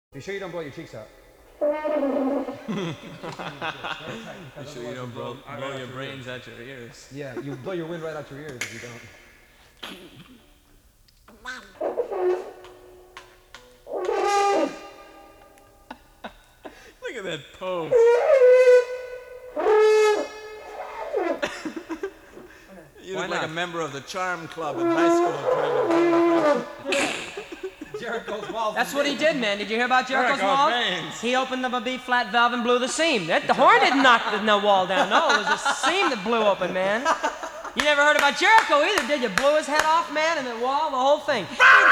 You sure you don't blow your cheeks out? You sure you don't blow your brains out your ears? Yeah, you blow your wind right out your ears if you don't. Look at that pose. You look like a member of the Charm Club in high school trying to... Jericho's walls. That's what he did, man. Did you hear about Jericho's wall? He opened up a B-flat valve and blew the seam. The horn didn't knock the wall down. No, it was the seam that blew open, man. You never heard about Jericho either, did you? Blew his head off, man, and the wall, the whole thing.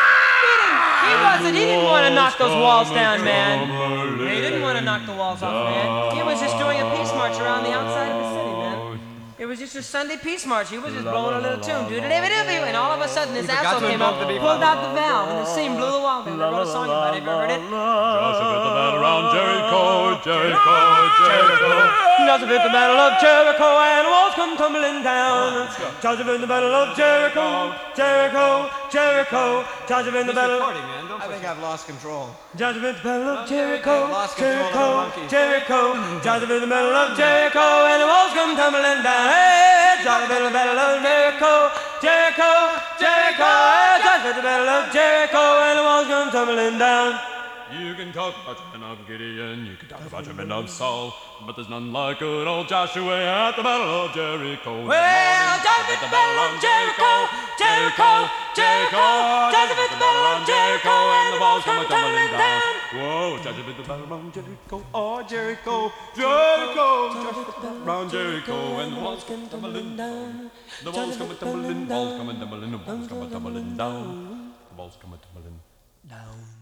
He didn't want to knock those walls down, man. He didn't want to knock the walls off, man. He was just doing a peace march around the outside of the city, man. It was just a Sunday peace march. He was just blowing a little tune. And all of a sudden, this asshole came up, pulled out the valve, and the seam blew the wall down. I wrote a song about it. Have you ever heard it? Joseph at the battle around Jericho, Jericho, Jericho. Joseph at the battle of Jericho, and the walls come tumbling down. Joseph in the battle of Jericho, Jericho, Jericho. Joseph in the battle. I think I've lost control. Joseph in the battle of Jericho, Jericho, Jericho. Joseph in the battle of Jericho, and the walls come tumbling down. Hey, Joseph in the battle of Jericho, Jericho, Jericho. Joseph in the battle of Jericho, and the walls come tumbling down. You can talk about the men of Gideon, you can talk about the men of Saul, but there's none like good old Joshua at the battle of Jericho. Well, Joseph at the battle of Jericho, Jericho, Jericho. Joseph at the battle of Jericho, and the walls come tumbling down. Whoa, Joseph at the battle around Jericho, oh Jericho, Jericho, Joseph around Jericho, and the walls come tumbling down. The walls come tumbling, walls come tumbling, the walls come tumbling down. The walls come tumbling down.